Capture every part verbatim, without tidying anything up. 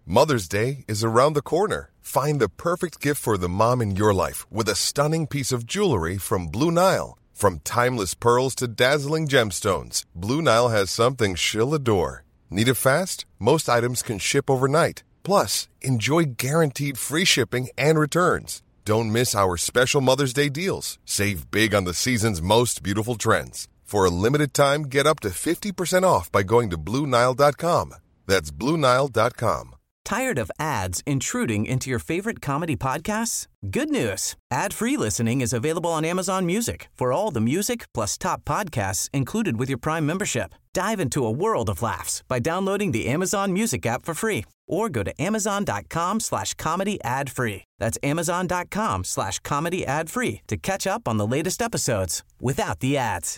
Mother's Day is around the corner. Find the perfect gift for the mom in your life with a stunning piece of jewelry from Blue Nile. From timeless pearls to dazzling gemstones, Blue Nile has something she'll adore. Need it fast? Most items can ship overnight. Plus, enjoy guaranteed free shipping and returns. Don't miss our special Mother's Day deals. Save big on the season's most beautiful trends. For a limited time, get up to fifty percent off by going to Blue Nile dot com. That's Blue Nile dot com. Tired of ads intruding into your favorite comedy podcasts? Good news. Ad-free listening is available on Amazon Music for all the music plus top podcasts included with your Prime membership. Dive into a world of laughs by downloading the Amazon Music app for free or go to amazon.com slash comedy ad free. That's amazon.com slash comedy ad free to catch up on the latest episodes without the ads.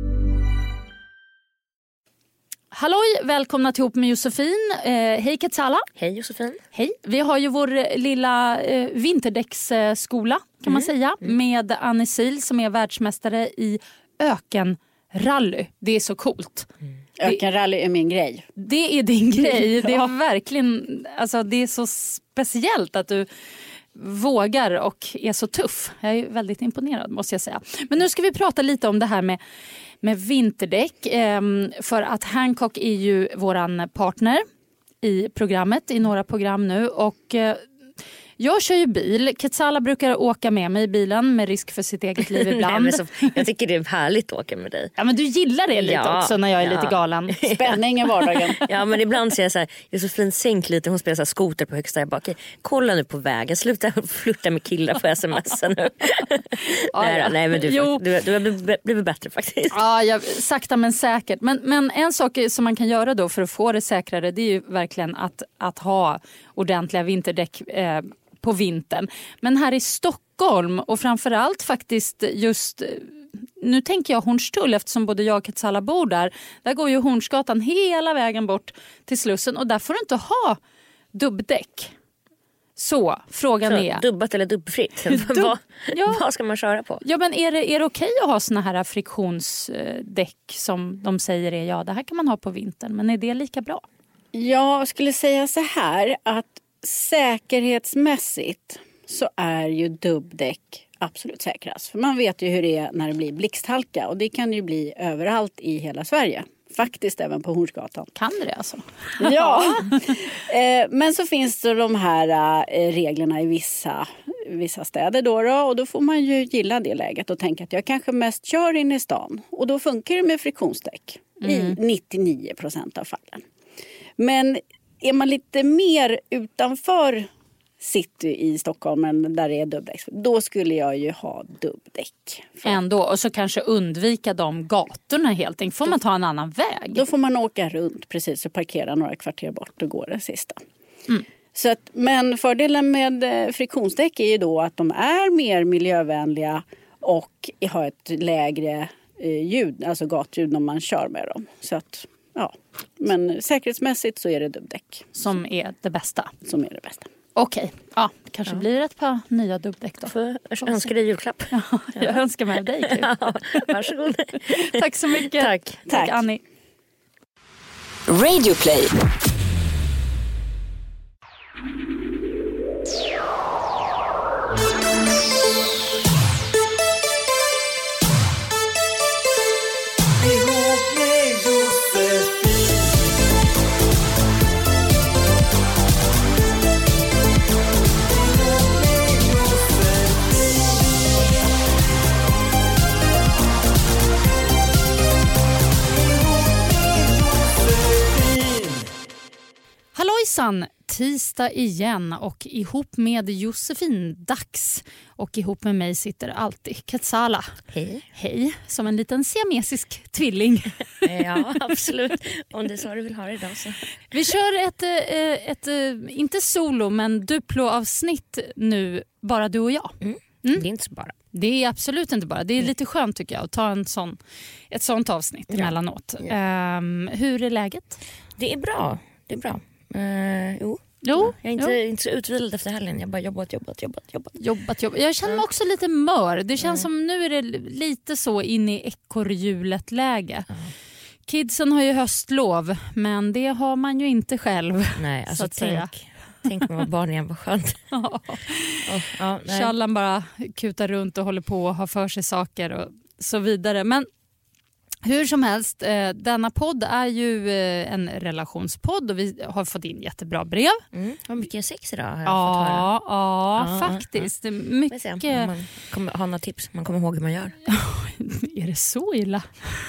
Halloj, välkomna till Ihop med Josefin. Eh, hej Katsala. Hej Josefin. Hej. Vi har ju vår lilla eh, vinterdäcksskola kan mm. man säga. Mm. Med Annie Sil som är världsmästare i ökenrally. Det är så coolt. Mm. Ökenrally är min grej. Det är din grej. Det är verkligen, alltså det är så speciellt att du vågar och är så tuff. Jag är väldigt imponerad måste jag säga. Men nu ska vi prata lite om det här med med vinterdäck, för att Hancock är ju våran partner i programmet, i några program nu, och jag kör ju bil. Katsala brukar åka med mig i bilen med risk för sitt eget liv ibland. Nej, men så, jag tycker det är härligt att åka med dig. Ja, men du gillar det lite ja, också när jag är ja. lite galen. Spänning i vardagen. Ja, men ibland säger jag så här, Josefin sänk lite, hon spelar så här skoter på högsta. Jag bara, okej, kolla nu på vägen, sluta flirta med killar på sms nu. ja, nej, ja. nej, men du, du, du har blivit bättre faktiskt. Ja, jag, sakta men säkert. Men, men en sak som man kan göra då för att få det säkrare, det är ju verkligen att, att ha ordentliga vinterdäck eh, på vintern. Men här i Stockholm och framförallt faktiskt just, nu tänker jag Hornstull eftersom både jag och Katsala bor där. Där går ju Hornsgatan hela vägen bort till Slussen och där får du inte ha dubbdäck. Så, frågan Så, är... Dubbat eller dubbfritt? Dub- vad, ja. vad ska man köra på? Ja, men är det, är det okej att ha såna här friktionsdäck som de säger är, ja det här kan man ha på vintern, men är det lika bra? Jag skulle säga så här att säkerhetsmässigt så är ju dubbdäck absolut säkrast. För man vet ju hur det är när det blir blixthalka och det kan ju bli överallt i hela Sverige. Faktiskt även på Hornsgatan. Kan det alltså? Ja, men så finns det de här reglerna i vissa, vissa städer då, då och då får man ju gilla det läget och tänka att jag kanske mest kör in i stan. Och då funkar det med friktionsdäck mm. i nittionio procent av fallen. Men är man lite mer utanför city i Stockholm än där det är dubbdäck, då skulle jag ju ha dubbdäck. Ändå, och så kanske undvika de gatorna helt enkelt. Får man ta en annan väg? Då får man åka runt precis och parkera några kvarter bort och gå det sista. Mm. Så att, men fördelen med friktionsdäck är ju då att de är mer miljövänliga och har ett lägre eh, ljud, alltså gatljud när man kör med dem. Så att ja, men säkerhetsmässigt så är det dubbdäck. Som är det bästa. Som är det bästa. Okej, okay. ja, det kanske ja. blir ett par nya dubbdäck då. Får jag önska dig julklapp. Ja, jag ja. önskar med dig. Ja, varsågod. Tack så mycket. Tack. Tack, Tack Annie. Radio Play. Hallojsan, tisdag igen och ihop med Josefin dags och ihop med mig sitter alltid Katsala. Hej. Hej, som en liten siamesisk tvilling. Ja, absolut. Om det är så du vill ha det idag så. Vi kör ett, ett, ett inte solo men duplo-avsnitt nu, bara du och jag. Mm. Mm. Det är inte så bara. Det är absolut inte bara. Det är lite skönt tycker jag att ta en sån, ett sånt avsnitt ja. emellanåt. Ja. Um, hur är läget? Det är bra, det är bra. Uh, jo. Jo, jag är inte, jo. inte så utvilad efter helgen. Jag bara jobbat, jobbat, jobbat, jobbat. Jobbat, jobbat. Jag känner mig också lite mör. Det känns mm. som nu är det lite så in i ekorrhjulet läge. Mm. Kidsen har ju höstlov, men det har man ju inte själv. Nej, alltså så att tänk, säga. Tänk om man var barn igen, vad skönt. Ja. Oh, ja, Challan bara kutar runt och håller på och har för sig saker och så vidare. Men hur som helst, eh, denna podd är ju eh, en relationspodd och vi har fått in jättebra brev. Mm. Vad mycket sex idag har jag ja, fått höra. Ja, ja, faktiskt. Ja. Mycket... Se, om man kommer ha några tips, man kommer ihåg hur man gör. Är det så illa?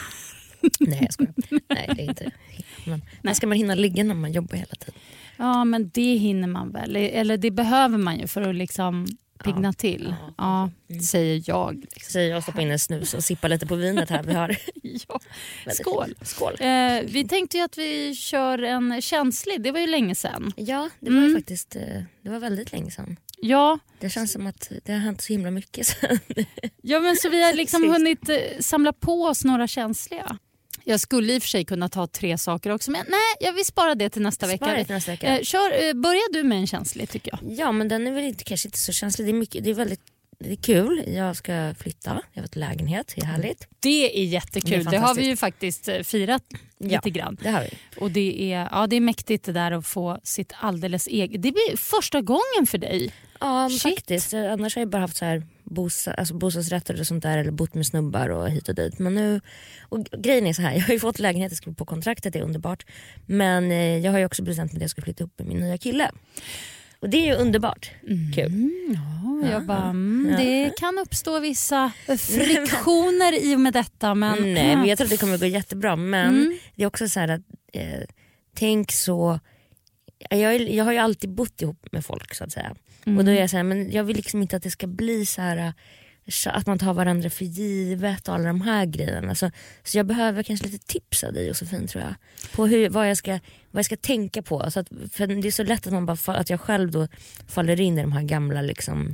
Nej, jag skojar. Nej, det är inte. Men, när ska man hinna ligga när man jobbar hela tiden? Ja, men det hinner man väl. Eller det behöver man ju för att liksom pigna ja. till. Ja, ja mm. säger jag. Liksom. Säger jag, stoppa in en snus och sippa lite på vinet här vi har. Ja. Skål. Skål. Eh, vi tänkte ju att vi kör en känslig. Det var ju länge sedan. Ja, det var mm. ju faktiskt det var väldigt länge sedan. Ja. Det känns som att det har hänt så himla mycket sen. Ja, men så vi har liksom hunnit eh, samla på oss några känsliga. Jag skulle i och för sig kunna ta tre saker också, men nej, jag vill spara det till nästa spara vecka. Till nästa vecka. Eh, kör, eh, börja du med en känslig tycker jag. Ja, men den är väl inte, kanske inte så känslig. Det är, mycket, det är väldigt det är kul. Jag ska flytta. Jag har ett lägenhet. Det är härligt. Det är jättekul. Det, det har vi ju faktiskt firat lite ja, grann. Det har vi. Och det är, ja, det är mäktigt det där att få sitt alldeles eget. Det blir första gången för dig. Ja, faktiskt. Annars har jag bara haft så här bosa, alltså bostadsrätter och sånt där, eller bott med snubbar och hit och dit. Men nu, och grejen är så här, jag har ju fått lägenhet, jag skriver på kontraktet, det är underbart. Men eh, jag har ju också bestämt mig att jag ska flytta upp med min nya kille. Och det är ju underbart. Mm, kul. Ja, jag bara, mm, det kan uppstå vissa friktioner i och med detta. Men, nej, men jag tror att det kommer att gå jättebra. Men mm. det är också så här att eh, tänk så, jag, jag har ju alltid bott ihop med folk så att säga. Mm. Och då är jag så här, men jag vill liksom inte att det ska bli så här att man tar varandra för givet och alla de här grejerna. Så, så jag behöver kanske lite tips av dig, Josefin, tror jag. På hur, vad, jag ska, vad jag ska tänka på. Så att, för det är så lätt att, man bara, att jag själv då faller in i de här gamla liksom...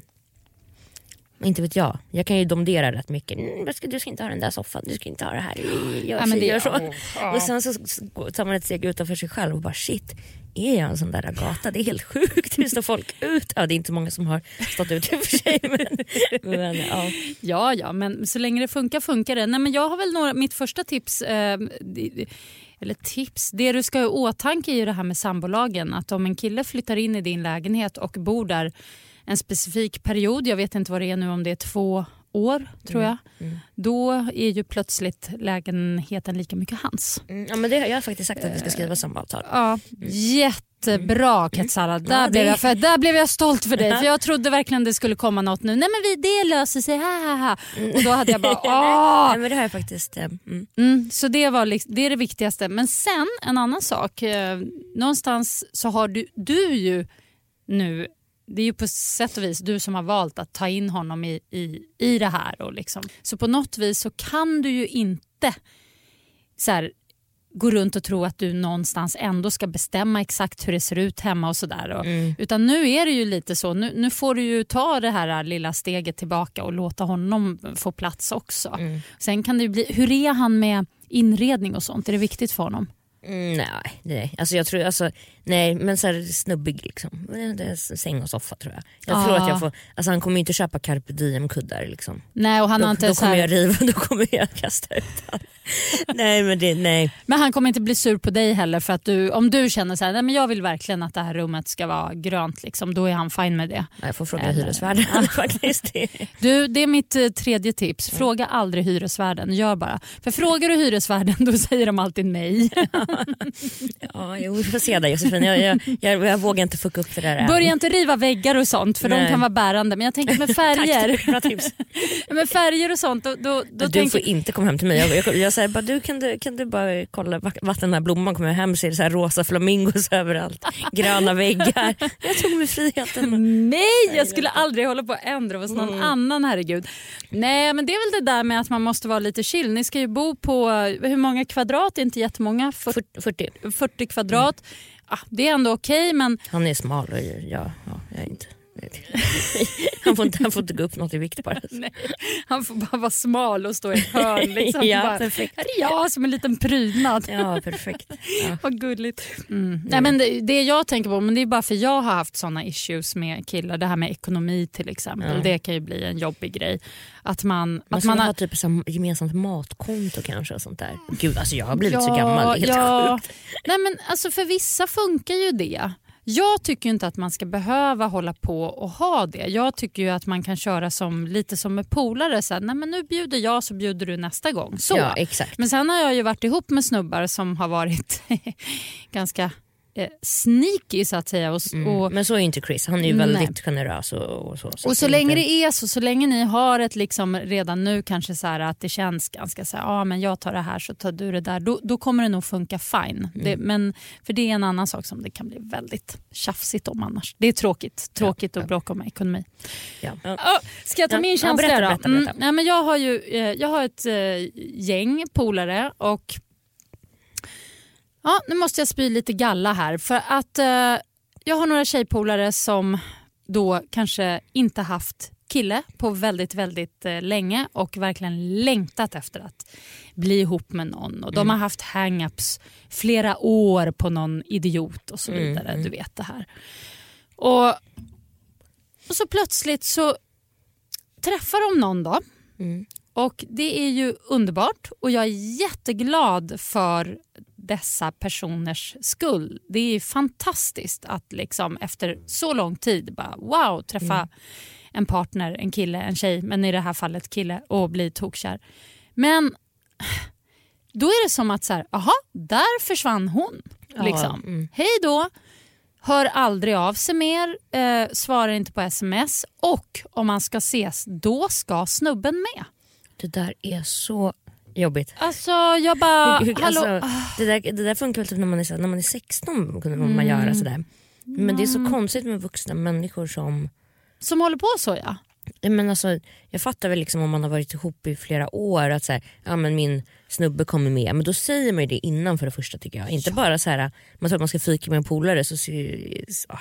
Inte vet jag. Jag kan ju domdera rätt mycket. Mm, ska, du ska inte ha den där soffan. Du ska inte ha det här. Jag, ja, men det, gör så. Oh, oh. Och sen så tar man ett steg utanför sig själv och bara shit. Är jag en sån där gata? Det är helt sjukt. Hur står folk ut? Ja, det är inte många som har stått ut i och för sig. Men, men, ja. ja, ja, men så länge det funkar, funkar det. Nej, men jag har väl några, mitt första tips... Eh, eller tips, det du ska ha i åtanke är ju det här med sambolagen. Att om en kille flyttar in i din lägenhet och bor där en specifik period, jag vet inte vad det är nu, om det är två år tror jag, mm. Mm. då är ju plötsligt lägenheten lika mycket hans. Mm. Ja, men det, jag har faktiskt sagt att vi ska skriva samavtal. Ja, mm. jättebra Ketsara. Där, ja, blev det... jag, för, där blev jag stolt för dig, för jag trodde verkligen det skulle komma något nu. Nej, men vi, det löser sig, ha, ha, ha. Och då hade jag bara, åh! Nej, men det har jag faktiskt. Mm. Mm, så det, var, det är det viktigaste. Men sen, en annan sak. Eh, någonstans så har du, du ju nu, det är ju på sätt och vis du som har valt att ta in honom i, i, i det här. Och liksom. Så på något vis så kan du ju inte så här, gå runt och tro att du någonstans ändå ska bestämma exakt hur det ser ut hemma och sådär. Mm. Utan nu är det ju lite så, nu, nu får du ju ta det här lilla steget tillbaka och låta honom få plats också. Mm. Sen kan det ju bli, hur är han med inredning och sånt? Är det viktigt för honom? Mm, nej, nej. Alltså jag tror, alltså, nej, men så här snubbig liksom. Det är säng och soffa tror jag. Jag ah. tror att jag får, alltså han kommer inte köpa carpe diem kuddar liksom. Nej, och han då, har inte då så här... kommer jag riva, då kommer jag kasta ut han. Nej, men det, nej. Men han kommer inte bli sur på dig heller, för att du, om du känner så här, nej men jag vill verkligen att det här rummet ska vara grönt liksom, då är han fine med det. Jag får fråga Eller... hyresvärden faktiskt. Du, det är mitt uh, tredje tips. Fråga aldrig hyresvärden, gör bara. För frågar du hyresvärden, då säger de alltid nej. Ja, jag får se där Josefin. Jag, jag, jag, jag vågar inte fucka upp det där. Börja inte riva väggar och sånt, för nej. De kan vara bärande. Men jag tänker med färger. Tack, bra tips. Med färger och sånt. Då, då, då du tänker... får inte komma hem till mig. Jag, jag, jag säger bara, du kan, du kan du bara kolla vatten den här blomman, kommer jag hem så är det så här rosa flamingos överallt. Gröna väggar. Jag tog mig friheten. Nej, jag skulle aldrig hålla på att ändra hos någon mm. annan, herregud. Nej, men det är väl det där med att man måste vara lite chill. Ni ska ju bo på, hur många kvadrat? Inte jättemånga. fyrtio fyrtio kvadrat. Mm. Ah, det är ändå okej, okay, men... Han är smal och jag, ja, jag är inte... Han får inte, han får inte gå upp något i vikt bara. Nej, han får bara vara smal och stå i ett hörn liksom. Ja, bara, perfekt. Här är jag som en liten prydnad. Ja, perfekt. Ja. Vad gulligt. Mm. Mm. Nej, men det, det jag tänker på, men det är bara för jag har haft såna issues med killar. Det här med ekonomi till exempel. Mm. Det kan ju bli en jobbig grej. Att man, man att man har har typ som gemensamt matkonto kanske och sånt där. Gud, alltså jag har blivit ja, så gammal, helt ja. sjukt. Nej, men alltså för vissa funkar ju det. Jag tycker inte att man ska behöva hålla på och ha det. Jag tycker ju att man kan köra som lite som med polare. Så här, nej men nu bjuder jag så bjuder du nästa gång. Så. Ja, exakt. Men sen har jag ju varit ihop med snubbar som har varit ganska eh, sneaky så att säga. Och, mm. och, men så är ju inte Chris. Han är ju nej. väldigt generös. Och, och så. Så, och så länge inte... det är så, så länge ni har ett liksom redan nu kanske så här att det känns ganska så här, ja ah, men jag tar det här så tar du det där. Då, då kommer det nog funka fine. Mm. Det, men för det är en annan sak som det kan bli väldigt tjafsigt om annars. Det är tråkigt. Tråkigt ja, att ja. bråka om ekonomi. Ja. Ja. Oh, ska jag ta ja. min känsla ja, berätta, då? berätta, berätta. Mm, nej, men jag har ju eh, jag har ett eh, gäng polare och ja, nu måste jag spy lite galla här för att eh, jag har några tjejpolare som då kanske inte haft kille på väldigt, väldigt eh, länge och verkligen längtat efter att bli ihop med någon. Och de mm. har haft hang-ups flera år på någon idiot och så vidare. Mm. Du vet det här. Och, och så plötsligt så träffar de någon då. Mm. Och det är ju underbart och jag är jätteglad för dessa personers skull. Det är fantastiskt att liksom efter så lång tid bara wow, träffa mm. en partner, en kille, en tjej, men i det här fallet kille och bli tokkär. Men då är det som att så här, aha, där försvann hon. Ja, liksom. Mm. Hej då. Hör aldrig av sig mer, eh, svarar inte på sms och om man ska ses, då ska snubben med. Det där är så jobbigt. Alltså jag bara hur, hur, alltså, det, där, det där funkar väl typ när man är, när man är sexton kunde man mm. göra sådär. Men mm. det är så konstigt med vuxna människor som som håller på så ja. Men alltså, jag fattar väl liksom om man har varit ihop i flera år att så här, ja men min snubbe kommer med, men då säger man ju det innan för det första tycker jag. Inte ja. bara så här, man tror att man ska fika med en polare så ser oh.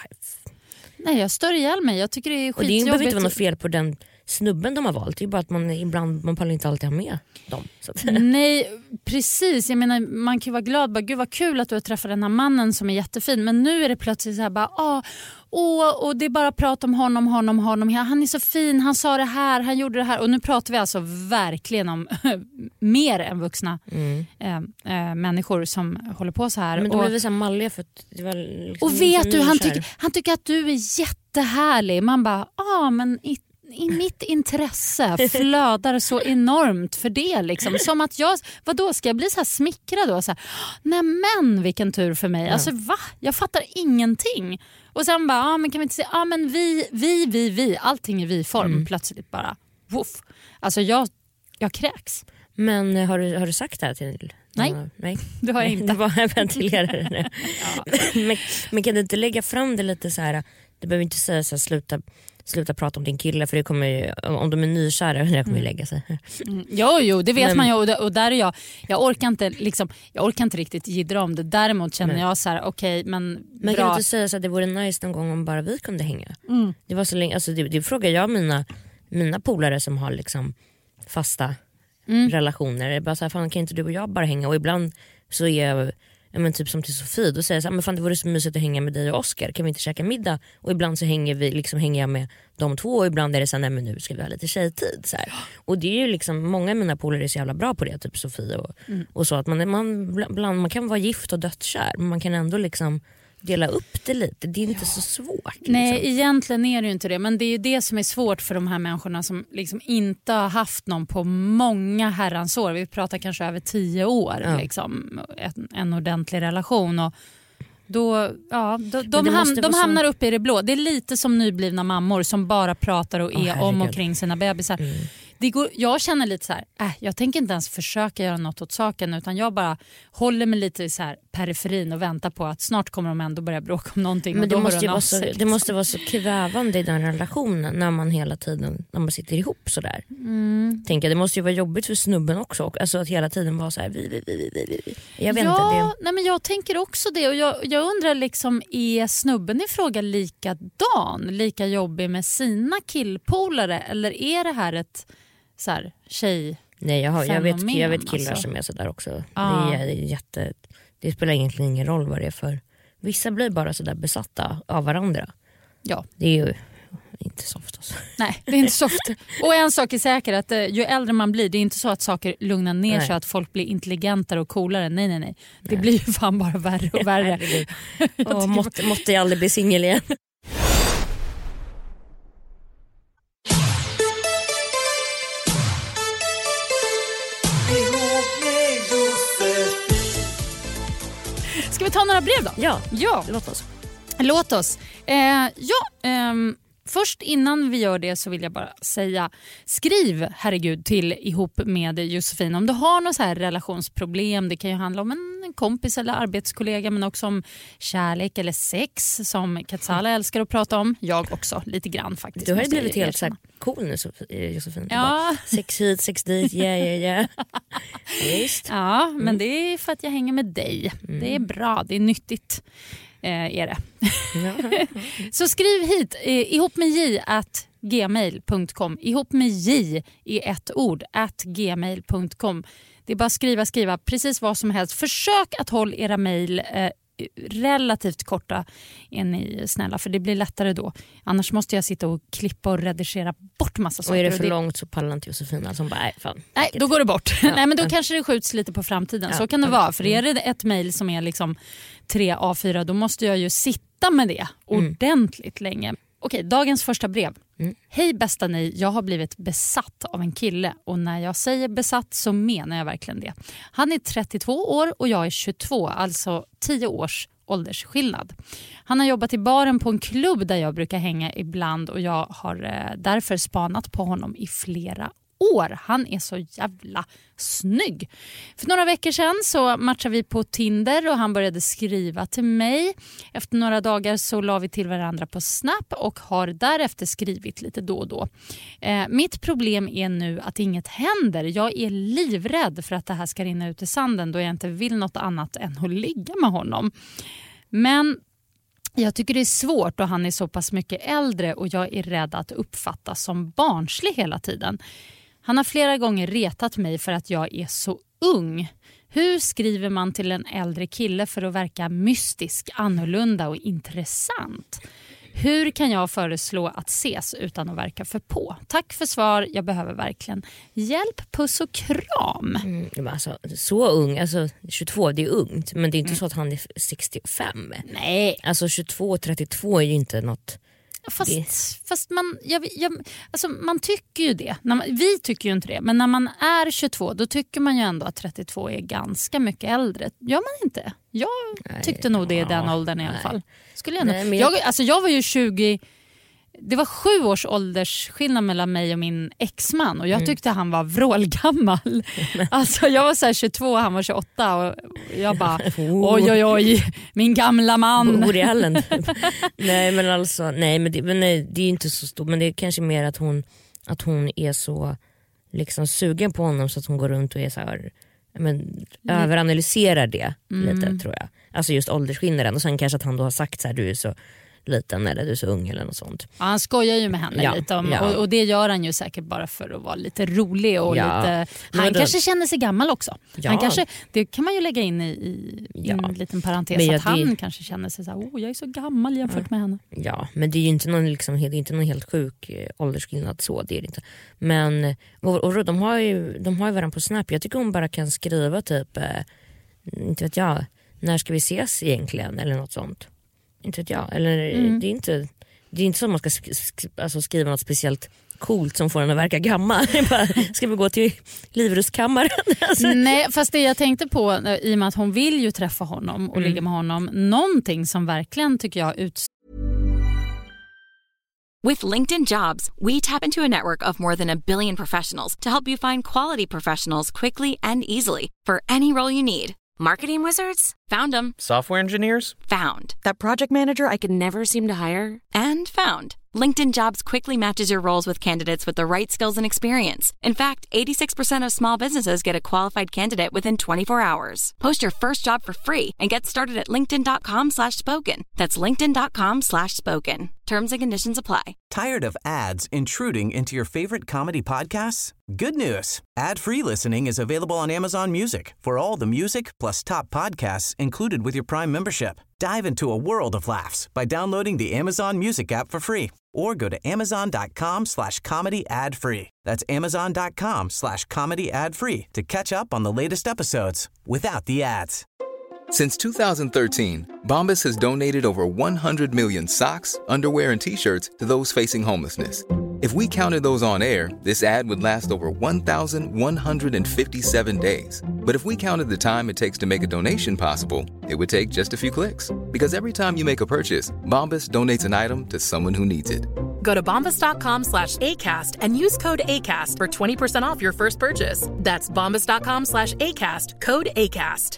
Nej, jag stör ihjäl mig. Jag tycker det är skitjobbigt. Och det behöver inte vara något fel på den snubben de har valt. Det är bara att man ibland man pallar inte alltid ha med dem. Så att. Nej, precis. Jag menar, man kan ju vara glad. Bara, gud vad kul att du har träffat den här mannen som är jättefin. Men nu är det plötsligt så här bara, ah, åh, och det är bara prat om honom, honom, honom. Han är så fin, han sa det här, han gjorde det här. Och nu pratar vi alltså verkligen om mer än vuxna mm. äh, äh, människor som håller på så här. Men då och, blir vi så här malliga för att det var liksom och vet du, han tycker, han tycker att du är jättehärlig. Man bara, ja ah, men i, i mitt intresse flödar så enormt för det liksom. Som att jag, vadå ska jag bli så här smickrad då? Så här, nej men vilken tur för mig. Ja. Alltså va? Jag fattar ingenting. Och sen bara, ah, men kan vi inte säga, ah, men vi, vi, vi, vi. Allting är vi-form mm. plötsligt bara. Woof. Alltså jag, jag kräks. Men har du, har du sagt det här till? Nej, uh, nej. det har jag inte. Det var jag ventilerade nu. ja. men, men kan du inte lägga fram det lite så här? Du behöver inte säga så här, sluta, sluta prata om din kille för det kommer, om de är nykära det kommer ju lägga sig. Mm. Jo, jo, det vet men, man ju och, och där är jag, jag orkar inte liksom, jag orkar inte riktigt jiddra om det. Däremot känner men, jag så här, okej, okay, men men bra. Kan du inte säga så att det vore nice någon gång om bara vi kunde hänga? Mm. Det var så länge, alltså det, det frågar jag mina mina polare som har liksom fasta mm. relationer. Det är bara så här, fan kan inte du och jag bara hänga? Och ibland så är jag, ja, men typ som till Sofie, då säger jag så här, men fan det vore så mysigt att hänga med dig och Oscar, kan vi inte käka middag? Och ibland så hänger vi liksom hänger jag med de två och ibland är det så här, nej men nu ska vi ha lite tjejtid så här. Och det är ju liksom, många av mina polare är så jävla bra på det, typ Sofie och, mm. och så att man, man, bland, man kan vara gift och dödskär men man kan ändå liksom dela upp det lite, det är inte ja. så svårt. Liksom. Nej, egentligen är det ju inte det, men det är ju det som är svårt för de här människorna som liksom inte har haft någon på många herrans år. Vi pratar kanske över tio år, ja. liksom, en, en ordentlig relation och då, ja, då, de, ham, de hamnar så... uppe i det blå. Det är lite som nyblivna mammor som bara pratar och är oh, om och kring sina bebisar. Mm. Det går, jag känner lite så här, äh, jag tänker inte ens försöka göra något åt saken utan jag bara håller mig lite i så här periferin och väntar på att snart kommer de ändå börja bråka om någonting. Men det måste, ju vara så, sig, liksom. Det måste vara så kvävande i den relationen när man hela tiden, när man sitter ihop sådär. Mm. Tänker, det måste ju vara jobbigt för snubben också, alltså att hela tiden vara så här, vi, vi, vi, vi, vi. Jag vet ja, inte det. Nej, men jag tänker också det och jag, jag undrar liksom, är snubben i fråga likadan, lika jobbig med sina killpolare eller är det här ett så här, tjej Nej, jag, har, jag, vet, jag vet killar alltså. Som är sådär också. Ah. Det, är, det, är jätte, det spelar egentligen ingen roll vad det är för. Vissa blir bara sådär besatta av varandra. Ja. Det är ju, inte soft alltså. Nej, det är inte soft. Och en sak är säker, att ju äldre man blir, det är inte så att saker lugnar ner sig, att folk blir intelligentare och coolare. Nej, nej, nej. Det nej. blir ju fan bara värre och värre. Åh, måtte, måtte jag aldrig bli singel igen. Ska vi ta några brev då? Ja, ja. låt oss. Låt oss. Eh, ja, ehm, först innan vi gör det så vill jag bara säga, skriv herregud till ihop med Josefin om du har något så här relationsproblem. Det kan ju handla om en kompis eller arbetskollega, men också om kärlek eller sex som Katsala älskar att prata om. Jag också, lite grann faktiskt. Du har ju blivit helt så här cool nu, Josefin. Ja. Bara, sex hit, sex dit, yeah, yeah, yeah. Visst. Ja, men mm. det är för att jag hänger med dig. Mm. Det är bra, det är nyttigt. Eh, är det. Så skriv hit eh, ihop med j at gmail punkt com. Ihop med j i ett ord at gmail punkt com. Det är bara skriva, skriva precis vad som helst. Försök att hålla era mejl eh, relativt korta, är ni snälla, för det blir lättare då. Annars måste jag sitta och klippa och redigera bort massa saker. Och är det för det... långt så pallar inte Josefina som bara, nej fan. Nej, då går det bort. Ja. Nej, men då kanske det skjuts lite på framtiden. Ja. Så kan det vara, för är det ett mejl som är liksom tre A fyra, då måste jag ju sitta med det ordentligt mm. länge. Okej, dagens första brev. Mm. Hej bästa ni, jag har blivit besatt av en kille, och när jag säger besatt så menar jag verkligen det. Han är trettiotvå år och jag är tjugotvå, alltså tio års åldersskillnad. Han har jobbat i baren på en klubb där jag brukar hänga ibland, och jag har eh, därför spanat på honom i flera år. Han är så jävla snygg. För några veckor sedan så matchade vi på Tinder och han började skriva till mig. Efter några dagar så la vi till varandra på Snap och har därefter skrivit lite då och då. Eh, mitt problem är nu att inget händer. Jag är livrädd för att det här ska rinna ut i sanden, då jag inte vill något annat än att ligga med honom. Men jag tycker det är svårt, och han är så pass mycket äldre och jag är rädd att uppfattas som barnslig hela tiden. Han har flera gånger retat mig för att jag är så ung. Hur skriver man till en äldre kille för att verka mystisk, annorlunda och intressant? Hur kan jag föreslå att ses utan att verka för på? Tack för svar, jag behöver verkligen hjälp, puss och kram. Mm, alltså, så ung, alltså tjugotvå, det är ungt, men det är inte mm. så att han är sextiofem. Nej. Alltså tjugotvå och trettiotvå är ju inte något... Fast, fast man, jag, jag, alltså man tycker ju det. När man, vi tycker ju inte det. Men när man är tjugotvå, då tycker man ju ändå att trettiotvå är ganska mycket äldre. Gör man inte? Jag nej, tyckte nog det i den åldern i alla fall. Skulle jag, nej, jag, alltså jag var ju tjugo... Det var sju års åldersskillnad mellan mig och min exman, och jag mm. tyckte han var vrålgammal. Alltså jag var så här tjugotvå och han var tjugoåtta, och jag bara oj oj oj, min gamla man. Bor i Allen. Nej men alltså nej men det, men nej, det är inte så stort, men det är kanske mer att hon att hon är så liksom sugen på honom så att hon går runt och är så här, men mm. överanalyserar det mm. lite tror jag. Alltså just åldersskillnaden, och sen kanske att han då har sagt så här, du är så liten eller du är så ung eller något sånt. Ja, han skojar ju med henne ja, lite om, ja. och, och det gör han ju säkert bara för att vara lite rolig och ja. lite, han då, kanske känner sig gammal också. Ja. Han kanske, det kan man ju lägga in i, i ja. en liten parentes, men, att ja, han det... kanske känner sig så här, oh, jag är så gammal jämfört ja. med henne. Ja, men det är ju inte någon, liksom, det är inte någon helt sjuk eh, åldersskillnad så, det är det inte. Men och, och de har ju de har ju varandra på Snap. Jag tycker hon bara kan skriva typ eh, inte vet jag, när ska vi ses egentligen eller något sånt. Inte vet jag, eller mm. det är inte det är inte så att man ska sk- sk- alltså skriva något speciellt coolt som får den att verka gammal. Bara, ska vi gå till livrustkammaren? Alltså. Nej, fast det jag tänkte på, i och med att hon vill ju träffa honom och mm. ligga med honom, någonting som verkligen tycker jag ut. With LinkedIn Jobs, we tap into a network of more than a billion professionals to help you find quality professionals quickly and easily for any role you need. Marketing wizards? Found them. Software engineers? Found. That project manager I could never seem to hire? And found. LinkedIn Jobs quickly matches your roles with candidates with the right skills and experience. In fact, eighty-six percent of small businesses get a qualified candidate within twenty-four hours. Post your first job for free and get started at linkedin.com slash spoken. That's linkedin.com slash spoken. Terms and conditions apply. Tired of ads intruding into your favorite comedy podcasts? Good news. Ad-free listening is available on Amazon Music for all the music plus top podcasts included with your Prime membership. Dive into a world of laughs by downloading the Amazon Music app for free or go to amazon.com slash comedy ad free. That's amazon.com slash comedy ad free to catch up on the latest episodes without the ads. Since two thousand thirteen, Bombas has donated over one hundred million socks, underwear, and T-shirts to those facing homelessness. If we counted those on air, this ad would last over one thousand one hundred fifty-seven days. But if we counted the time it takes to make a donation possible, it would take just a few clicks. Because every time you make a purchase, Bombas donates an item to someone who needs it. Go to bombas.com slash ACAST and use code ACAST for twenty percent off your first purchase. That's bombas.com slash ACAST, code ACAST.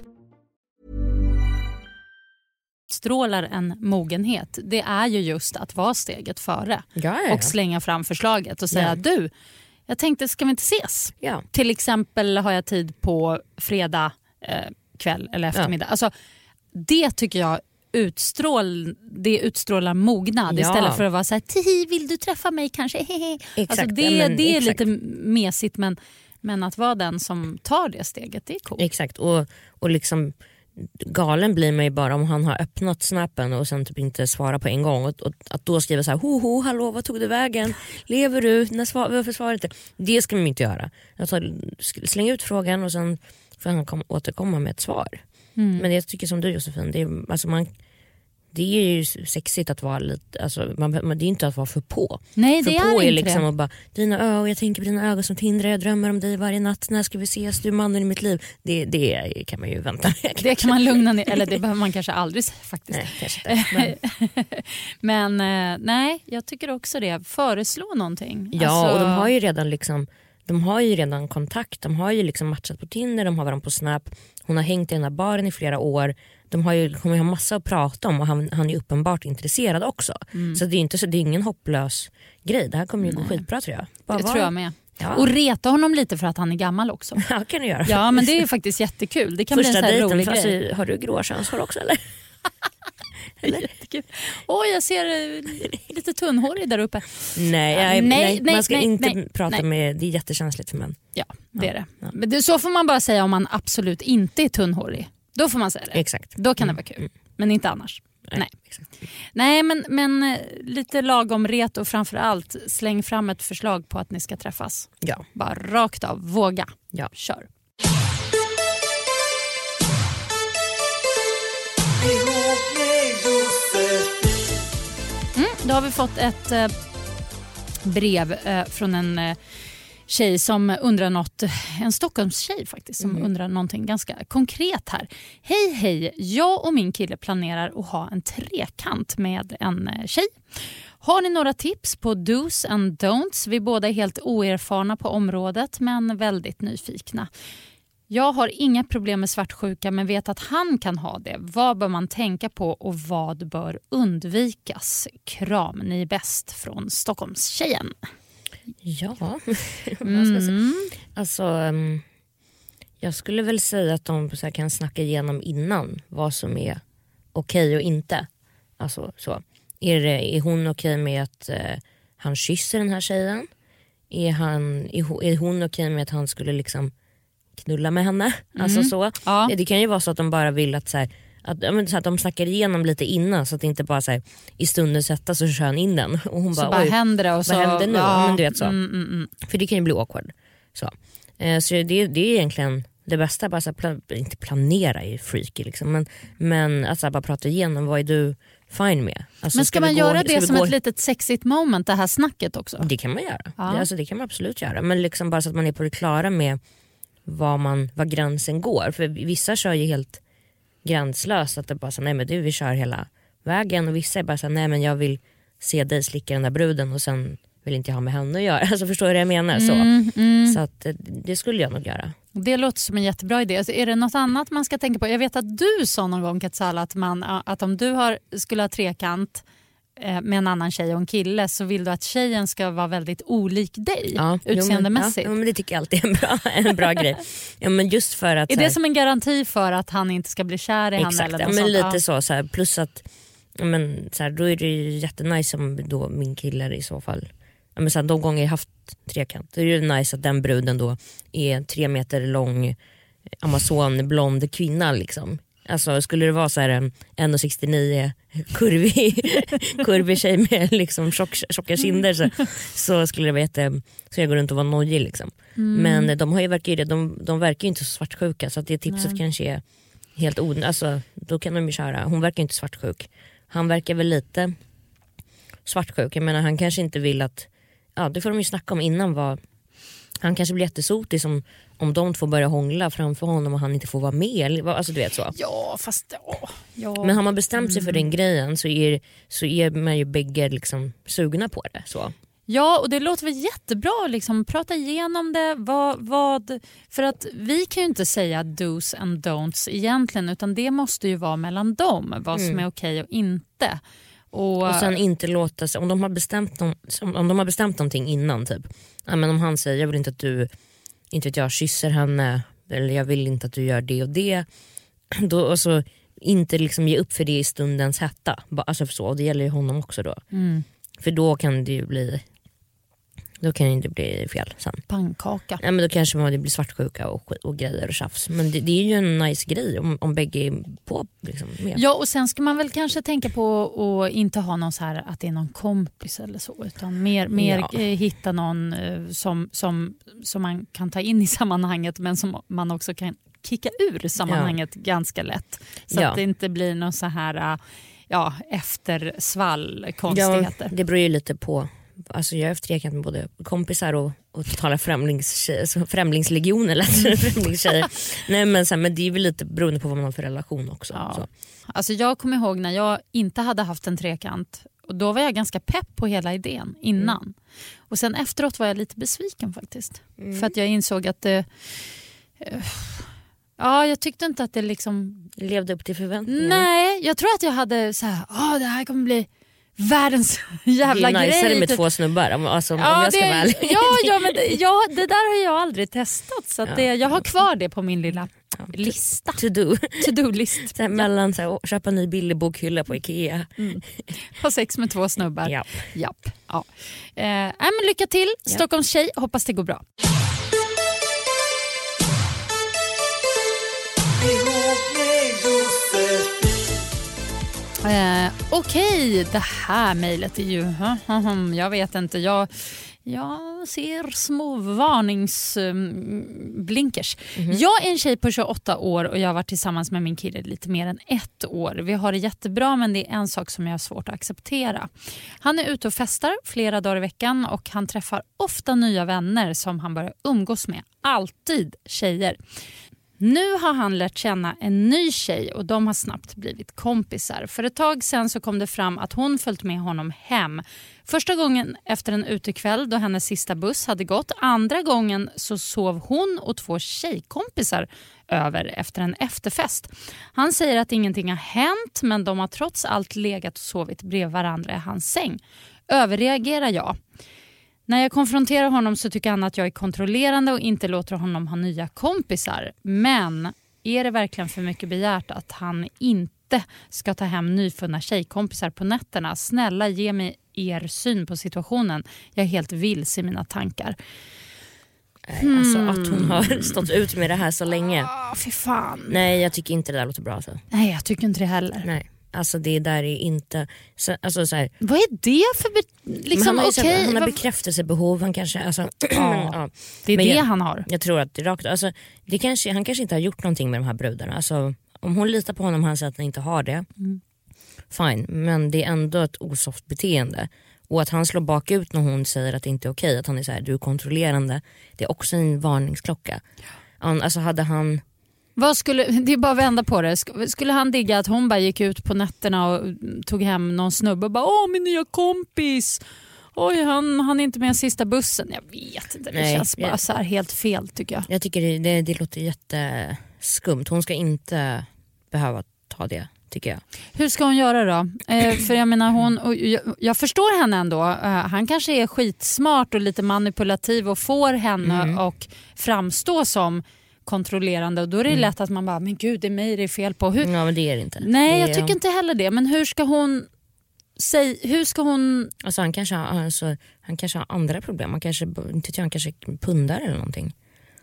Strålar en mogenhet, det är ju just att vara steget före ja, ja. och slänga fram förslaget och säga ja. du, jag tänkte ska vi inte ses? Ja. Till exempel har jag tid på fredag eh, kväll eller eftermiddag. Ja. Alltså, det tycker jag utstrål, det utstrålar mognad ja. istället för att vara så här, tihi, vill du träffa mig kanske? Exakt. Alltså, det, ja, men, det är exakt. lite mesigt men, men att vara den som tar det steget, det är coolt. Exakt, och, och liksom galen blir man ju bara om han har öppnat snappen och sen typ inte svarar på en gång och, och att då skriva så här, ho ho, hallå, vad tog du vägen? Lever du? När svar, varför svarar inte? Det ska man inte göra. Alltså, släng ut frågan och sen får han kom, återkomma med ett svar. Mm. Men jag tycker som du, Josefin, det är, alltså man, det är ju sexigt att vara lite, alltså man, man, det är inte att vara för på. Nej, för det på är, är inte liksom det. Och bara, dina ögon, jag tänker på dina ögon som tindrar, jag drömmer om dig varje natt, när ska vi ses, du är mannen i mitt liv. Det, det kan man ju vänta med. Det kan man lugna ner, eller det behöver man kanske aldrig faktiskt. Nej, kanske inte. Men, men nej, jag tycker också det. Föreslå någonting. Ja, alltså... och de har ju redan liksom, de har ju redan kontakt, de har ju liksom matchat på Tinder, de har varandra på Snap, hon har hängt i den här baren i flera år. De har ju, kommer ju ha massa att prata om och han, han är uppenbart intresserad också. Mm. Så det är inte så, det är ingen hopplös grej. Det här kommer ju gå skitbra, tror jag. Bara det var... tror jag med. Ja. Och reta honom lite för att han är gammal också. Ja, kan du göra. Ja, men det är faktiskt jättekul. Det kan Första bli en sån här dejten, rolig fast grej. Har du gråa könshår också eller? eller? Jättekul. Åh, jag ser uh, lite tunnhårig där uppe. Nej, ja, nej, nej, nej, man ska nej, inte nej, prata nej. med, det är jättekänsligt för män. Ja, det ja, är det. Ja. Men det. Så får man bara säga om man absolut inte är tunnhårig. Då får man säga det. Exakt. Då kan det mm. vara kul. Men inte annars. Nej, Nej. Exakt. Nej, men, men lite lagom ret och framförallt släng fram ett förslag på att ni ska träffas. Ja. Bara rakt av, våga. Ja. Kör. Mm, då har vi fått ett eh, brev eh, från en eh, tjej som undrar något, en Stockholmstjej faktiskt, som mm. undrar någonting ganska konkret här. Hej hej, jag och min kille planerar att ha en trekant med en tjej. Har ni några tips på do's and don'ts? Vi båda är helt oerfarna på området men väldigt nyfikna. Jag har inga problem med svartsjuka men vet att han kan ha det. Vad bör man tänka på och vad bör undvikas? Kram, ni är bäst från Stockholmstjejen. Ja, mm. alltså um, jag skulle väl säga att de så här, kan snacka igenom innan vad som är okej och inte. Alltså så. Är, det, är hon okej med att uh, han kysser den här tjejen? Är, han, är, är hon okej med att han skulle liksom knulla med henne? Mm. Alltså så. Ja. Det kan ju vara så att de bara vill att så här, Att, ja, så att de snackar igenom lite innan så att det inte bara så här, i stunden sätta så kör han in den och hon så bara, bara oj, händer det och så, vad händer nu? ja, men du vet så. Mm, mm, mm. För det kan ju bli awkward. Så, eh, så det, det är egentligen det bästa, bara så här, pla- inte planera är freaky liksom, men, men att så här, bara prata igenom vad är du fine med. Alltså, men ska, ska man gå, göra det som gå... ett litet sexigt moment, det här snacket också? Det kan man göra, ja. det, alltså, det kan man absolut göra. Men liksom bara så att man är på det klara med vad, man, vad gränsen går. För vissa kör ju helt gränslöst att det bara så, nej men du, vi kör hela vägen, och vissa är bara så, nej men jag vill se dig slicka den där bruden och sen vill inte jag ha med henne att göra. Alltså förstår du vad jag menar? Så, mm, mm. så att det skulle jag nog göra. Det låter som en jättebra idé. Alltså, är det något annat man ska tänka på? Jag vet att du sa någon gång, Katsala, att, man, att om du har, skulle ha trekant med en annan tjej och en kille så vill du att tjejen ska vara väldigt olik dig, ja, utseendemässigt. Jo, men, ja, men det tycker jag alltid är en bra, en bra grej. Ja, men just för att, är det här, som en garanti för att han inte ska bli kär i exakt, henne? Eller ja, något men sånt? lite Ja. så, så här, plus att men, så här, då är det ju jättenice om då min kille i så fall, ja, men, så här, de gånger jag haft trekant, då är det nice att den bruden då är tre meter lång amazon blond kvinna liksom. Alltså skulle det vara så här en en komma sextionio kurvig, kurvig tjej med liksom tjock, tjocka kinder så, så skulle det vara jätte, så jag går runt och vara nojig liksom. Mm. Men de har ju verkar ju det, de, de verkar ju inte så svartsjuka så att det tipset Nej. kanske är helt onödigt. Alltså då kan de ju köra, hon verkar inte svartsjuk. Han verkar väl lite svartsjuk. Jag menar han kanske inte vill att, ja det får de ju snacka om innan vad. Han kanske blir jättesotig som om de två börjar hångla framför honom och han inte får vara med. Alltså du vet så. Ja, fast åh, ja. Men har man bestämt sig för Mm. den grejen så är, så är man ju bägge liksom sugna på det. Så. Ja, och det låter väl jättebra liksom prata igenom det. Vad, vad, för att vi kan ju inte säga do's and don'ts egentligen utan det måste ju vara mellan dem. Vad som Mm. är okej och inte. Och, Och sen inte låta sig, om de har bestämt någon, om de har bestämt någonting innan typ. Ja, men om han säger jag vill inte att du inte vet jag kysser henne eller jag vill inte att du gör det och det. Då alltså inte liksom ge upp för det i stundens hetta. Alltså för så, och det gäller ju honom också då. Mm. För då kan det ju bli då kan det bli fel sen. Pannkaka. Ja, men då kanske man det blir svartsjuka och, och grejer och tjafs. Men det, det är ju en nice grej om, om bägge är på liksom, med. Ja, och sen ska man väl kanske tänka på att inte ha någon så här att det är någon kompis eller så utan mer, mer Ja. eh, hitta någon eh, som, som, som man kan ta in i sammanhanget men som man också kan kicka ur sammanhanget ja. ganska lätt. Så ja. att det inte blir någon så här uh, ja, eftersvall konstigheter. Ja, det beror ju lite på. Alltså jag är efter trekant med både kompisar och, och totala främlingstjejer, främlingslegioner eller främlingstjejer. Nej men, så här, men det är väl lite beroende på vad man har för relation också. Ja. Så. Alltså jag kommer ihåg när jag inte hade haft en trekant och då var jag ganska pepp på hela idén innan. Mm. Och sen efteråt var jag lite besviken faktiskt. Mm. För att jag insåg att det... Uh, ja, jag tyckte inte att det liksom... levde upp till förväntningarna. Nej, jag tror att jag hade så här, åh det här kommer bli världens jävla grej. Det är grej. med två snubbar alltså, ja, om jag ska det, väl. ja, ja, men det, ja, det där har jag aldrig testat så att ja. det, jag har kvar det på min lilla ja, lista. To do. To do list. Så här, mellan så här, köpa en ny billig bokhylla på Ikea. Mm. Ha sex med två snubbar. Japp. Japp. Ja. Eh, äh, men lycka till, Stockholms tjej. Hoppas det går bra. Eh, Okej, okay. Det här mejlet är ju... Jag vet inte, jag, jag ser små varningsblinkers. Mm-hmm. Jag är en tjej på tjugoåtta år och jag har varit tillsammans med min kille lite mer än ett år. Vi har det jättebra men det är en sak som jag har svårt att acceptera. Han är ute och festar flera dagar i veckan och han träffar ofta nya vänner som han börjar umgås med. Alltid tjejer. Nu har han lärt känna en ny tjej och de har snabbt blivit kompisar. För ett tag sen så kom det fram att hon följt med honom hem. Första gången efter en utekväll då hennes sista buss hade gått. Andra gången så sov hon och två tjejkompisar över efter en efterfest. Han säger att ingenting har hänt men de har trots allt legat och sovit bredvid varandra i hans säng. Överreagerar jag? När jag konfronterar honom så tycker han att jag är kontrollerande och inte låter honom ha nya kompisar. Men är det verkligen för mycket begärt att han inte ska ta hem nyfunna tjejkompisar på nätterna? Snälla ge mig er syn på situationen. Jag är helt vilse i mina tankar. Mm. Alltså att hon har stått ut med det här så länge. Ah, fy fan. Nej, jag tycker inte det där låter bra. Så. Nej, jag tycker inte det heller. Nej. Alltså det där är inte så, alltså så här, vad är det för be, liksom, han, okay, han har bekräftelsebehov han kanske alltså, ja, ja. Det är men det jag, han har. Jag tror att det rakt alltså det kanske han kanske inte har gjort någonting med de här brudarna. Alltså om hon litar på honom han säger att han inte har det. Mm. Fine, men det är ändå ett osoft beteende. Och att han slår bakut när hon säger att det inte är okej, att han är så här du är kontrollerande. Det är också en varningsklocka. Alltså hade han Vad skulle, det är bara att vända på det. Skulle han digga att hon bara gick ut på nätterna och tog hem någon snubbe och bara åh min nya kompis. Oj han, han är inte med sista bussen. Jag vet inte, det Nej, känns bara jag, så här helt fel tycker jag. Jag tycker det, det, det låter jätteskumt. Hon ska inte behöva ta det tycker jag. Hur ska hon göra då? Eh, för jag menar hon, och jag, jag förstår henne ändå. Eh, han kanske är skitsmart och lite manipulativ och får henne mm. och framstå som kontrollerande och då är det mm. lätt att man bara, men gud det är mig det är fel på. Hur? Ja men det är det inte. Nej det jag är, tycker inte heller det, men hur ska hon säg, hur ska hon alltså han kanske har, alltså, han kanske har andra problem, han kanske inte han kanske pundar eller någonting.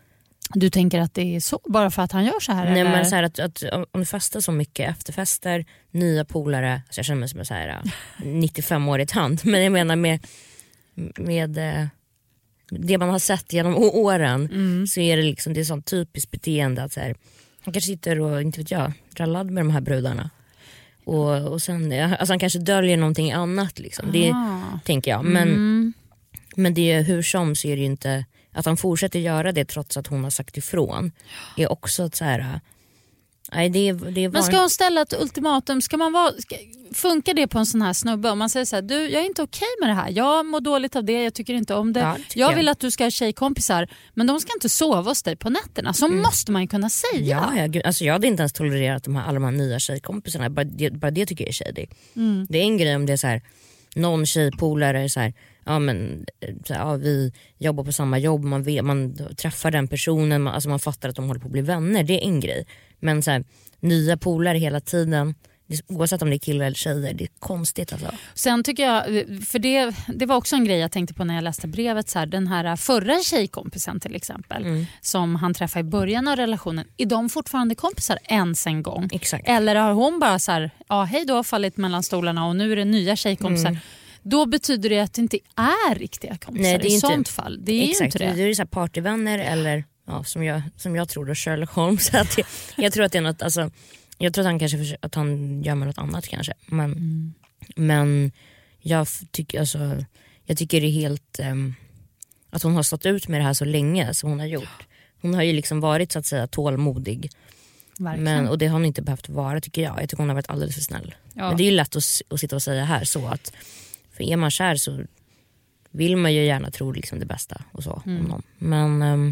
Du tänker att det är så bara för att han gör så här? Nej, eller? men så här att, att om du festar så mycket, efterfester, nya polare, så jag känner mig som en så här nittiofem-årig tant. Men jag menar med, med eh, det man har sett genom åren mm. så är det liksom, det är sånt typiskt beteende att så här, han kanske sitter och, inte vet jag, rallad med de här brudarna. Och, och sen, alltså han kanske döljer någonting annat liksom. Det ah. tänker jag. Men, mm. men det är hur som så är det ju inte att han fortsätter göra det trots att hon har sagt ifrån. Är också att så här. Nej, det är, det är var... Men ska hon ställa ett ultimatum? Ska man vara, ska, funkar det på en sån här snubbe? Om man säger så här, du, jag är inte okej med det här. Jag mår dåligt av det, jag tycker inte om det. Ja, jag, jag vill att du ska ha tjejkompisar, men de ska inte sova hos dig på nätterna. Så mm. måste man ju kunna säga. Ja, jag, alltså jag hade inte ens tolererat de här, alla de här nya tjejkompisarna. Bara det, bara det tycker jag är shady. Mm. Det är en grej om det är så här, någon tjejpolare så här, ja men så här, ja, vi jobbar på samma jobb, man, vet, man träffar den personen, man, alltså man fattar att de håller på att bli vänner, det är en grej. Men så här, nya polare hela tiden, oavsett om det är killar eller tjejer, det är konstigt alltså. Sen tycker jag, för det, det var också en grej jag tänkte på när jag läste brevet så här, den här förra tjejkompisen till exempel mm. som han träffade i början av relationen, är de fortfarande kompisar ens en gång? Exakt. Eller har hon bara så här, ja hej då, fallit mellan stolarna och nu är det nya tjejkompisar. Mm. Då betyder det att det inte är riktiga kompisar. Nej, det är i inte, sånt fall. Det är exakt, inte det. Det är så här partyvänner eller ja, som, jag, som jag tror då Sherlock Holmes. Att jag, jag tror att det är något, alltså, jag tror att han kanske försöker, att han gör med något annat kanske. Men, mm. men jag tycker alltså, jag tycker det är helt um, att hon har stått ut med det här så länge som hon har gjort. Hon har ju liksom varit så att säga tålmodig. Men, och det har hon inte behövt vara tycker jag. Jag tycker hon har varit alldeles för snäll. Ja. Men det är ju lätt att, att sitta och säga här så att för är man kär så vill man ju gärna tro liksom det bästa och så mm. om någon. Men um,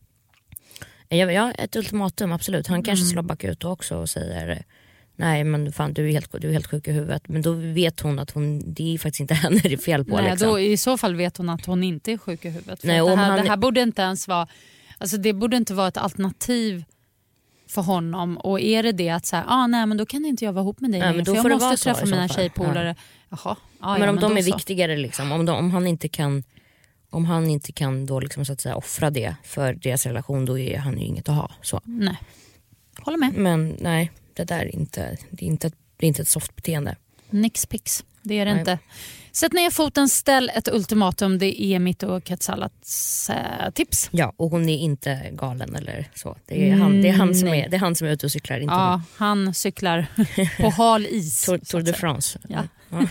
ja, ett ultimatum absolut. Han kanske mm. slår back ut också och säger nej men fan du är helt, du är helt sjuk i huvudet. Men då vet hon att hon, det är faktiskt inte henne det är fel på. Nej, liksom. Då, i så fall vet hon att hon inte är sjuk i huvudet. För nej, det, här, han... det här borde inte ens vara, alltså det borde inte vara ett alternativ för honom. Och är det det att så här, ah, nej men då kan inte jag vara ihop med dig ja, längre, för jag måste träffa mina tjejpolare. Ja. Jaha, ah, men ja, om men de är så. viktigare liksom, om, de, om han inte kan om han inte kan då liksom så att säga offra det för deras relation, då är han ju inget att ha så. Nej. Håller med. Men nej, det där är inte det är inte det är inte ett soft beteende. Nix pix. Det är det nej. inte. Sätt ner foten, ställ ett ultimatum. Det är mitt och Katsalats äh, tips. Ja, och hon är inte galen eller så. Det är han, det är han, som, är, det är han som är ute och cyklar. Inte ja, hon. Han cyklar på hal is. Tour, Tour de France. Ja. Ja.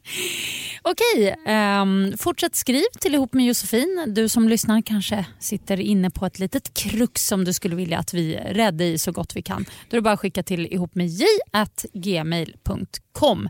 Okej, um, fortsätt skriv till Ihop med Josefin. Du som lyssnar kanske sitter inne på ett litet krux som du skulle vilja att vi räddar i så gott vi kan. Då är det bara att skicka till ihopmedj at gmail punkt com.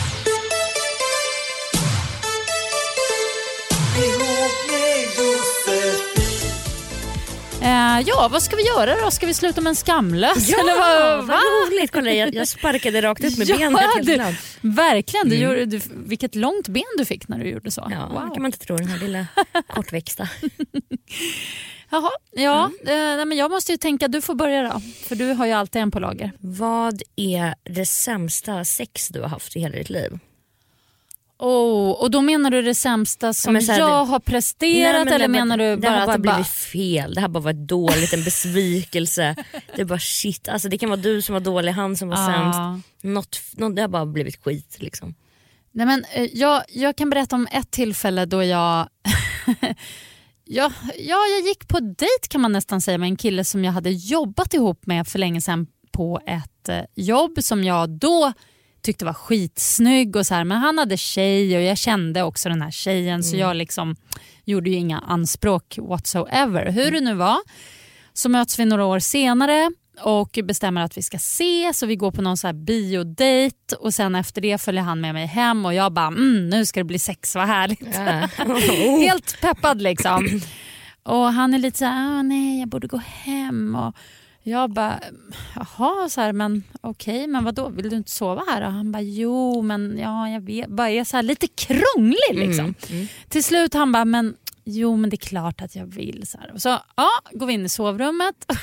Uh, ja, vad ska vi göra då? Ska vi sluta med en skamlös? Ja, eller vad, vad roligt. Kolla, jag, jag sparkade rakt ut med ja, benet. Du, verkligen, du mm. gjorde, du, vilket långt ben du fick när du gjorde så. Ja, wow. kan man inte tro, den här lilla kortväxta. Jaha, ja, mm. eh, men jag måste ju tänka, du får börja då. För du har ju alltid en på lager. Vad är det sämsta sex du har haft i hela ditt liv? Oh, och då menar du det sämsta som här, jag har presterat nej, men, eller nej, menar du bara det har att bara det blivit bara... fel, det har bara varit dåligt, en besvikelse. Det är bara shit, alltså det kan vara du som var dålig, han som var ah. sämst. Något, något, det har bara blivit skit liksom. Nej, men, jag, jag kan berätta om ett tillfälle då jag... ja, ja, jag gick på dejt kan man nästan säga med en kille som jag hade jobbat ihop med för länge sedan på ett eh, jobb som jag då tyckte var skitsnygg och så här, men han hade tjej och jag kände också den här tjejen mm. så jag liksom gjorde ju inga anspråk whatsoever. Hur det nu var så möts vi några år senare och bestämmer att vi ska ses och vi går på någon så här biodate och sen efter det följer han med mig hem och jag bara mm, nu ska det bli sex, vad härligt. Yeah. Helt peppad liksom. Och han är lite så här, nej jag borde gå hem och jag bara, jaha så här, men okej, okay, men vadå, vill du inte sova här? Och han bara, jo men ja, jag vet, bara är så här lite krånglig liksom. Mm, mm. Till slut han bara, men jo men det är klart att jag vill så här. Och så ja, går vi in i sovrummet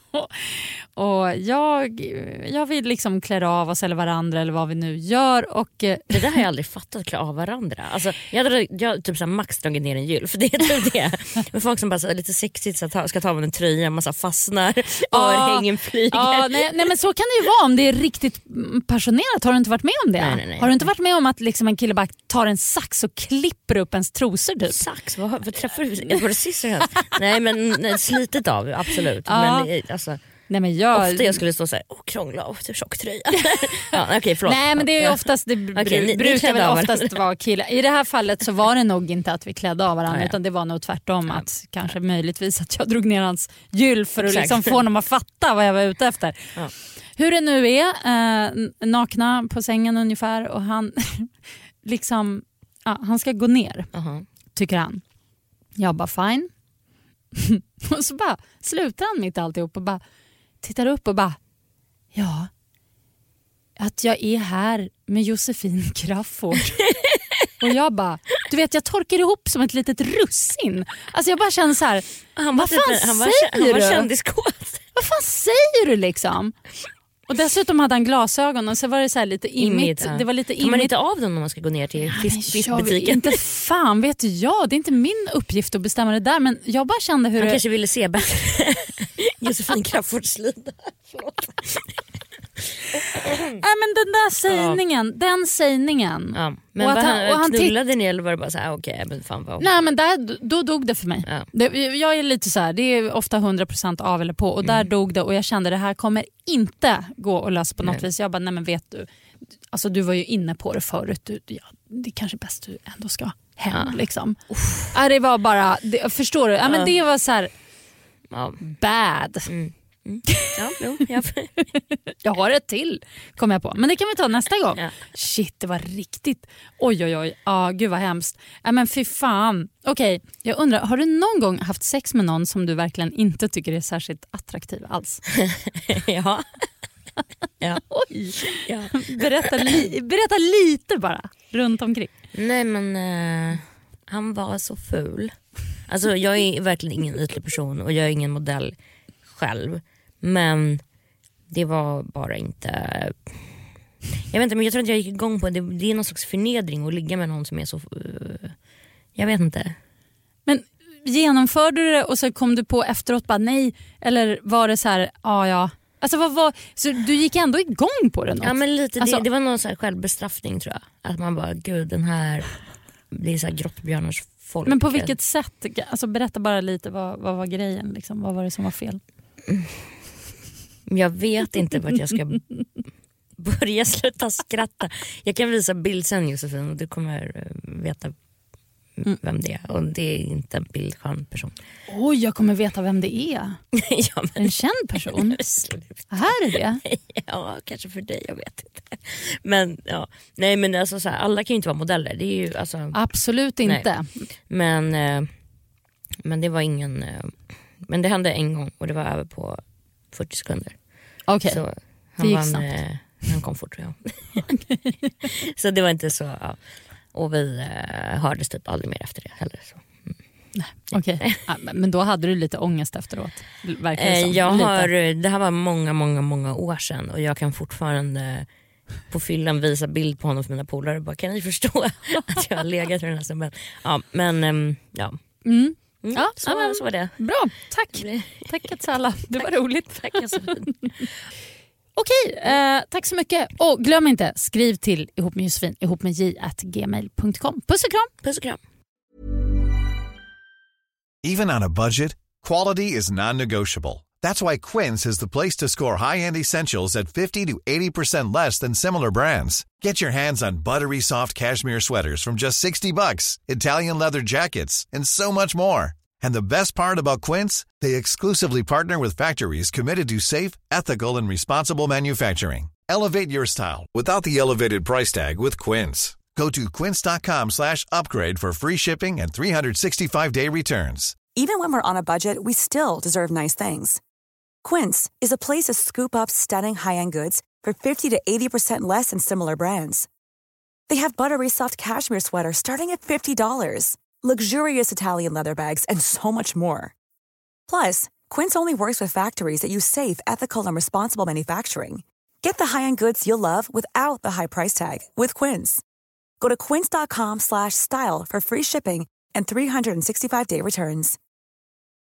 och jag, jag vill liksom klä av oss eller varandra eller vad vi nu gör. Och, det där har jag aldrig fattat, klä av varandra. Alltså, jag hade jag, typ så här, max dragit ner en jul. För det är typ det. Men folk som bara så här, lite sexigt så ta, ska ta av en tröja, massa fastnar, örhängen flyger. Ja, nej, nej men så kan det ju vara om det är riktigt passionerat. Har du inte varit med om det? Nej, nej, nej. Har du inte varit med om att liksom en kille bara tar en sax och klipper upp ens trosor typ? Sax? Vad, vad träffar du? Var det sist? Nej men nej, slitet av, absolut. Ja. Men alltså... Nej, men jag... Ofta jag skulle stå så här, åh krångla av till tjocktröja. Ja, okay, förlåt. Nej men det är ju oftast, det br- okay, ni, brukar ni väl oftast vara killar. I det här fallet så var det nog inte att vi klädde av varandra, ja, ja. utan det var nog tvärtom ja. att kanske ja. möjligtvis att jag drog ner hans gyll för att Exakt. liksom få honom att fatta vad jag var ute efter. Ja. Hur det nu är, eh, nakna på sängen ungefär och han liksom, ja, han ska gå ner, uh-huh. tycker han. Jag bara fine. Och så bara slutar han mitt alltihop och bara tittar upp och bara, ja, att jag är här med Josefin Crafoord. Och jag bara, du vet jag torkar ihop som ett litet russin. Alltså jag bara känner så här, han vad fan typ, han var, säger han var du? kändiskåt. Vad fan säger du liksom? Och dessutom hade han glasögon och så var det så här lite immigt. Ja. Det var lite tar man immigt. inte av dem när man ska gå ner till fisk, fiskbutiken? Inte fan vet jag, det är inte min uppgift att bestämma det där, men jag bara kände hur han det... kanske ville se bättre. Josefin Crafoords lida. Nej men den där sägningen, ja. den sägningen. Ja. Men och att han, han, och han knullade ni eller var det bara så här, okej, okay, men fan vad... Nej men där, då dog det för mig. Ja. Det, jag är lite så här, det är ofta hundra procent av eller på och där mm. dog det och jag kände det här kommer inte gå att lösa på något nej. vis. Jag bara, nej men vet du, alltså du var ju inne på det förut, du, ja, det är kanske bäst du ändå ska hem ja. liksom. Ja, det var bara, det, förstår du? Ja, men det var så här ja. bad. Mm. Mm. Ja, jo, jag... jag har ett till, kommer jag på. Men det kan vi ta nästa gång. Ja. Shit, det var riktigt. Oj, oj, oj. Ja, gud vad hemskt. Ja, men fy fan. Okej, jag undrar, har du någon gång haft sex med någon som du verkligen inte tycker är särskilt attraktiv alls? Ja. Ja. Oj. Ja. Berätta, li- berätta lite bara, runt omkring. Nej, men uh, han var så ful. Alltså, jag är verkligen ingen ytlig person och jag är ingen modell själv, men det var bara inte, jag vet inte, men jag tror inte jag gick igång på det. Det är någon slags förnedring att ligga med någon som är så, uh, jag vet inte. Men genomförde du det och så kom du på efteråt bara nej, eller var det så här, ja ja, alltså vad var, så du gick ändå igång på det något? Ja men lite, alltså, det, det var någon så här självbestraffning tror jag, att man bara, gud den här, det är så här grottbjörnars folk. Men på vilket sätt? Alltså berätta bara lite, vad, vad var grejen liksom? Vad var det som var fel? Jag vet inte vart jag ska börja, sluta skratta. Jag kan visa bild sen Josefin och du kommer veta vem det är. Och det är inte en bildskärm person. Oj, jag kommer veta vem det är. Ja, men... en känd person. Här är det. Ja, kanske för dig, jag vet inte. Men ja, nej men alltså så här, alla kan ju inte vara modeller. Det är ju alltså absolut inte. Nej. Men eh, men det var ingen eh, men det hände en gång och det var över på fyrtio sekunder. Okej. Så han vann, eh, han kom fort tror jag. Så det var inte så ja. Och vi eh, hördes typ aldrig mer efter det heller så. Mm. Nej, okej. Okay. Ja, men då hade du lite ångest efteråt. Eh, jag har, det här var många, många, många år sedan och jag kan fortfarande på fyllan visa bild på honom för mina polare. Bara, kan ni förstå att jag har legat med den här snubben? Ja, men äm, ja. Mm. Mm, ja, så, men, så var det. Bra, tack. Tack att alla. Det var roligt. Tack, Josefin. Okej, eh, tack så mycket. Och glöm inte, skriv till ihop med Josefin, ihop med j at gmail dot com. Puss och kram. Puss och kram. Even on a budget, quality is non-negotiable. That's why Quince is the place to score high-end essentials at fifty to eighty percent less than similar brands. Get your hands on buttery soft cashmere sweaters from just sixty bucks, Italian leather jackets, and so much more. And the best part about Quince, they exclusively partner with factories committed to safe, ethical, and responsible manufacturing. Elevate your style without the elevated price tag with Quince. Go to quince.com slash upgrade for free shipping and three sixty-five day returns. Even when we're on a budget, we still deserve nice things. Quince is a place to scoop up stunning high-end goods for fifty to eighty percent less than similar brands. They have buttery soft cashmere sweaters starting at fifty dollars, luxurious Italian leather bags, and so much more. Plus, Quince only works with factories that use safe, ethical, and responsible manufacturing. Get the high-end goods you'll love without the high price tag with Quince. Go to quince.com slash style for free shipping and three sixty-five day returns.